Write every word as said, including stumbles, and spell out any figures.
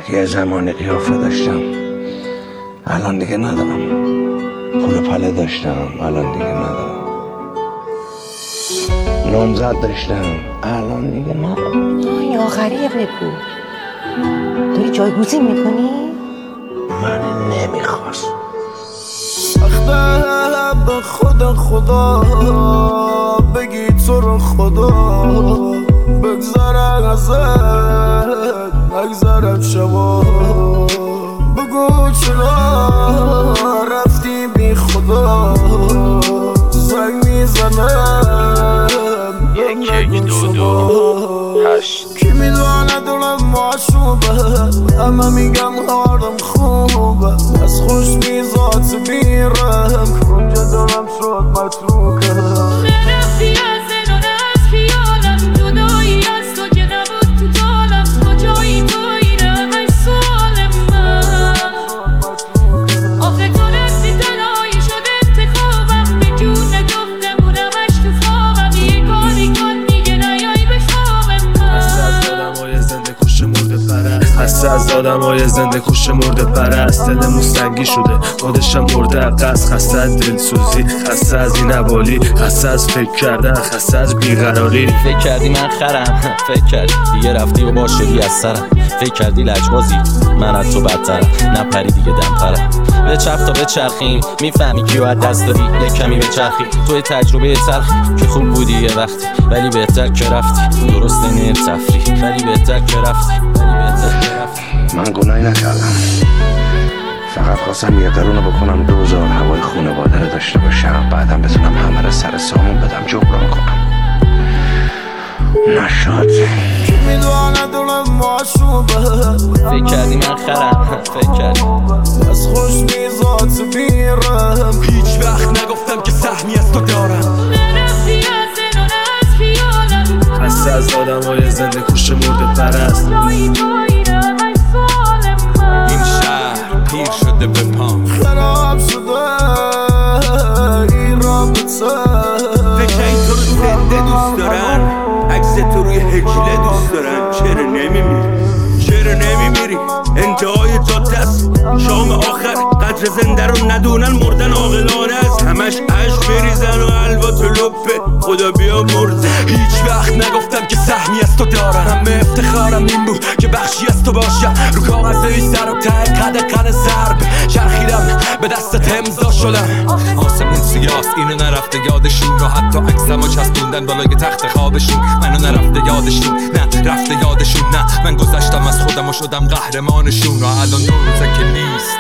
یه زمانی قیافه داشتم الان دیگه ندارم، پول پله داشتم الان دیگه ندارم، نامزد داشتم الان دیگه ندارم. آی آخری ابن پول داری جایگزین میکنی؟ من نمیخواست سخته به خدا خدا بگی تو رو خدا بگذره ازت نگذرد شبا بگو چرا رفتی بی خدا زنگ میزنم یک یک دو دو هشت کی میدونه دلم معشوبه همه میگم حالم خوبه از خوش میزات بیرم کنجا دلم شد متروکه نرفتی از زنون از خیالم جدایی از تو که نبود تو طالم کجایی تو اینه های سال من آخه تو رفتی تنهایی شد انتخابم به جون گفتمونمش تو خوابم یه کاری کن دیگه نیایی به خواب من خسته از آدم های زنده کش مرده پرست دلمون سنگی شده خودشم مرده قصد خسته از دلسوزی خسته از این عوالی خسته از فکر کردن خسته از بیقراری فکر کردی من خرم فکر کردی دیگه رفتی و با شدی از سرم فکر کردی لجبازی من از تو بدترم نپری دیگه دمترم به چرخ تا به چرخیم میفهمی کیو از دست دادی یه کمی به چرخی توی تجربه تلخی که خوب بودی یه وقتی ولی بهتر که رفتی درسته نه تفریح ولی بهتر که رفتی ولی بهتر که رفتی من گناهی نکردم، فقط خواستم یه قرونه بکنم دوزار هوای خونواده رو داشته باشم بعدم بتونم همه رو سر سامون بدم جبران کنم. نشد. کی میدونه دلم معشوبه فکر کردی من خرم فکر کردی از خوش میزات بیرم هیچ وقت نگفتم که سهمی از تو دارم نرفتی از زنون از خیالم خسته از آدم های زنده کش مرده پرست جایی تو اینه های سال من این شهر پیر شده به پام خراب شده این رابطه فکر این تو رو زنده دوست دارن عکس تو روی هجله دوست دارن چرا نمیمیری چرا نمیمیری انتهای جاده است شام آخر قدر زنده رو ندونن مردن عاقلانه است همش عشق بریزن و حلوا تو لپه خدا بیا مرده هیچ وقت نگفتم که سهمی از تو دارم همه افتخارم این بود که بخشی از تو باشم رو کاغذ ای سر و ته قد قد ضرب چرخیدم به دستت امضا شدم آسمون سیاست اینو نرفته یادشون و حتی عکسمو چسبوندن بالای تخت خوابشون منو نرفته یادشون نه رفته یادشون نه من گذشتم از خودم و شدم قهرمانشون و الان دو روزه که نیست